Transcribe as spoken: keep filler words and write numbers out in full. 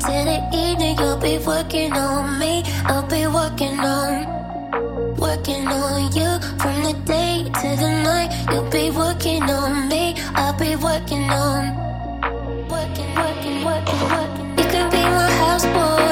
till the evening. You'll be working on me. I'll be working on, working on you. From the day to the night, you'll be working on me. I'll be working on, working, working, working, working. You can be my houseboy.